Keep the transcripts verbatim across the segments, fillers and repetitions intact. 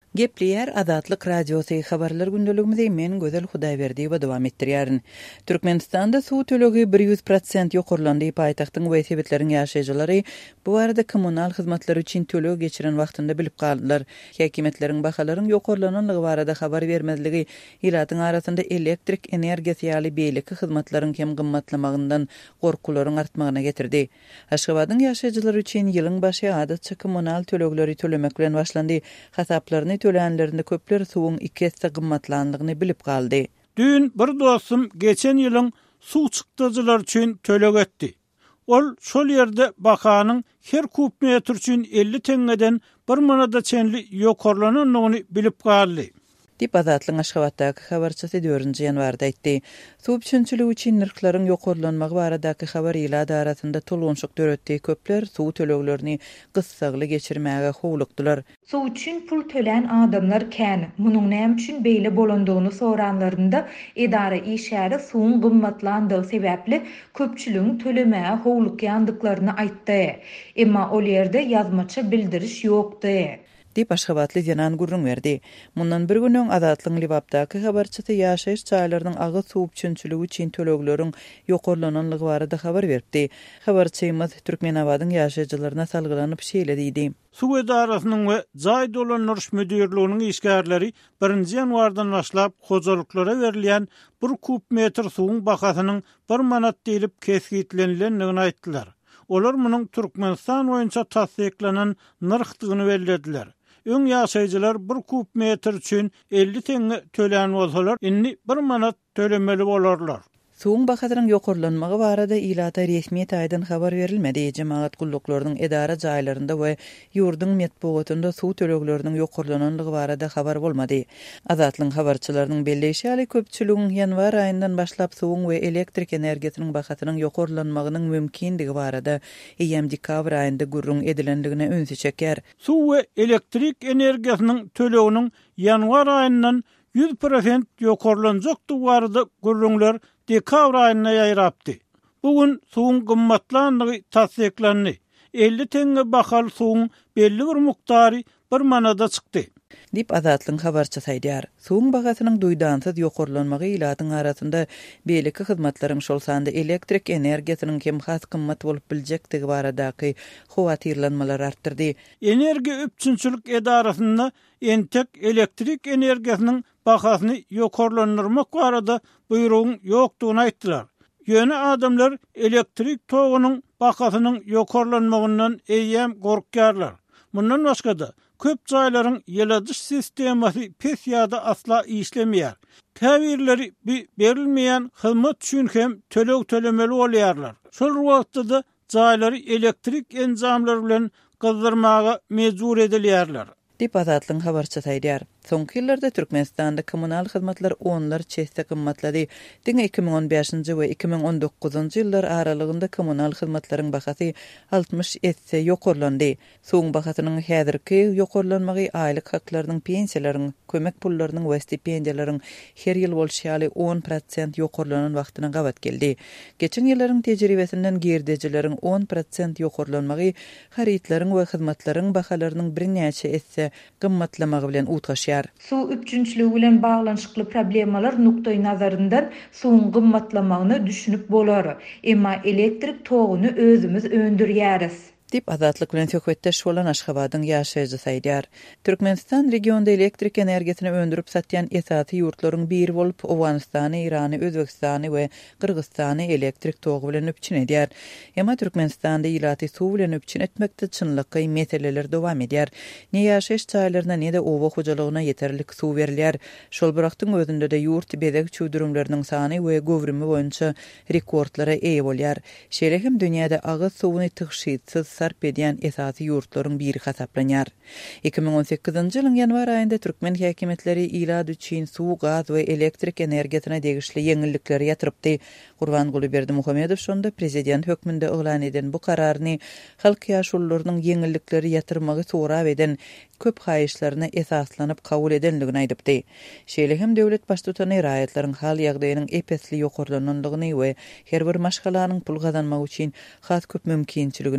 Gepleyer Adatlyk radiosu habarlar gündölügümizde men Gözel Hudaýberdi we dowam etdirýärin. Türkmenistanda suw tölegi bir yüz prosent ýokurlandy. Paýtagtyň we sebetlerin ýaşaýjylary bu arada kommunal hyzmatlar üçin tölegi geçiren wagtynda bilip galdylar. Häkimetleriň bahalaryň ýokurlananlygy barada habar bermezligi ýylatyň arasynda elektrik energiýasy ýaly beýleki hyzmatlaryň hem gymmatlamagyndan gorkularyň artmagyna getirdi. Aşgabatyň ýaşaýjylary üçin ýylyň başy adatça kommunal tölegleri tölemek bilen başlandy. Hasaplaryny tölenlerinde köpler suwun iki hisse gymmatlandygyny bilip galdy. Dün bir dostum geçen ýylyň suw çykdyjylar üçin tölek etdi. Ol şol ýerde bakanyň her kub metr üçin elli teňeden bir manada çenli ýokurlananyny bilip galdy. Dip Adatlyň Aşgabatdaky habarçysy dördünji ýanwarda aýtdy. Suw üçinçiligi üçin nirklaryň ýokurlanmagy baradaky habar ýylady arasynda tolgunçlyk döretdi. Köpler suw töleglerini gyssagly geçirmäge howlukdylar. Suw üçin pul tölen adamlar kän. Munyň näme üçin beýle bolandygyny soranlarynda edara işäri suwun gymmatlandygy sebäpli köpçüligiň tölemäge howlukýandyklaryny aýtdy. Emma ol ýerde ýazmaça bildiriş ýokdy. Dip Aşgabatly Zenan gurrun berdi. Mundan bir günüň Adatlyň Libapdaky habarçysy ýaşaýyş çaýlarynyň agy suw üçinçiligi üçin tölegleriň ýokurlananlygy barada habar berdi. Habarçymyz Türkmenabadyň ýaşaýjylaryna salgylanyp şeýlediydi. Suw edarasynyň we jaý dolanýaryş müdirliginiň işgärleri birinji ýanwardan başlap hojalyklara berilýän bir kub metr suwun bakasynyň bir manat diýilip kesgitlenlendigini aýtdylar. Olar munyň Türkmenistan boýunça tasdiklanan narxdygyny bellädiler. Öň ýaşaýjylar bir kub metr üçin elli teňe tölen bolsalar, inni bir manat tölemeli bolarlar. Suwun bakasynyň ýokurlanmagy barada ýylata resmi taýdan habar berilmedi. Jemaat gulluklarının edara jaýlarynda we ýurduň metbuatynda suw tölegleriniň ýokurlananlygy barada habar bolmady. Adatlyň habarçylarynyň belleşýäli köpçüligiň ýanwar aýyndan başlap suwun we elektrik energiýasynyň bakasynyň ýokurlanmagynyň mümkindigi barada eýem dekabr aýynda gurrun edilendigine öňsü çeker. Suw we elektrik energiýasynyň töleginiň ýanwar aýyndan yüz prosent ýokurlanjakdygy barada gurrunlar dekabr aýyna ýaýrapdy. Bugün suwun gymmatlandygy tasdiklandy. elli teňe bakal suwun belli bir muktary bir manada çykdy. Dip Adatlyň habarçysy aýdýar. Suwun bakasynyň duýdansyz ýokurlanmagy ýylatyň arasynda beýleki hyzmatlaryň şol sanda elektrik energiýasynyň hem has gymmat bolup biljekdigi baradaky howatyrlanmalar artdyrdy. Energiýa üçinçilik edarasynda entek elektrik energiýasynyň bakasyny ýokurlandyrmak barada buýrugyň ýokdugyny aýtdylar. Ýöne adamlar elektrik togynyň bakasynyň ýokurlanmagyndan eýem gorkýarlar. Mundan başga da köp jaýlaryň ýyladyş sistemasy pes ýa-da asla işlemýär. Täbirleri berilmeýän hyzmat üçin hem töleg tölemeli bolýarlar. Şol wagtda jaýlary elektrik enzamlary bilen gyzdyrmaga mejbur edilýärler. Dip Adatlyň habarçysy aýdýar. Soňky ýyllarda Türkmenistanda kommunal hyzmatlar onlar çeşde gymmatlady. Diňe iki bin on beşinji we iki bin on dokuzunji ýyllar aralygynda kommunal hyzmatlaryň bahasy altmış etse ýokurlandy. Suwun bahasynyň häzirki ýokurlanmagy aýlyk haklarynyň, pensiýalaryň, kömek pullarynyň we stipendiýalaryň her ýyl bolşaly on prosent ýokurlanan wagtyna gabat geldi. Geçen ýyllaryň tejribesinden girdejileriň on prosent ýokurlanmagy haritlaryň we hyzmatlaryň bahalarynyň bir näçe etse gymmatlamagy bilen utgaşýar. Suw üçinçiligi bilen baglanşykly problemalar nukdaý nazaryndan suwun gymmatlamagyny düşünüp bolar. Emma elektrik togyny özümüz öndürýäris. Dip Adatlyk bilen söhbetdeş bolan Aşgabatyň ýaşaýjysy aýdýar. Türkmenistan regionda elektrik energiýasyny öndürüp satýan esasy ýurtlaryň biri bolup Owganistany, Irany, Özbekistany we Kyrgyzstany elektrik togy bilen öpçün edýär. Emma Türkmenistanda ýylaty suw bilen öpçün etmekde çynlyky meseleler dowam edýär. Ne ýaşaýyş çaýlaryna ne de owa hojalygyna ýeterlik suw berilýär. Şol birakdyň özünde de ýurt bezek çüwdürümleriniň sany we gowrumy boýunça rekordlara eýe bolýar. Şeýle hem dünýäde agyz suwyny tygyşytsiz sarp edýän esasy ýurtlaryň biri hasaplanýar. iki bin on sekizinji ýylyň ýanwar aýynda Türkmen häkimetleri ilad üçin suw, gaz we elektrik energiýasyna degişli ýeňillikler ýatyrypdy. Gurbanguly Berdimuhammedow şonda prezident hökmünde oglan eden bu kararyny halk ýaşullarynyň ýeňillikleri ýatyrmagy sorap eden köp haýyşlaryna esaslanyp kabul edenligini aýdypdy. Şeýle hem döwlet baştutany raýatlaryň hal ýagdaýynyň epesli ýokurlananlygyny we her bir maşgalanyň pul gazanmak üçin has köp mümkinçiliginiň bardygyny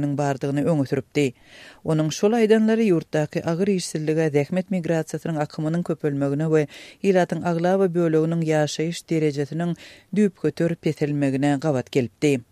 bardygyny öňe süripdi. Onuň şol aýdanlary ýurtdaky agyr işsizlige, zähmet migrasiýasynyň akymynyň köpelmegine we ýylatyň agla we böleginiň ýaşaýyş derejesiniň düýp götürüp petelmegine gawat gelipdi.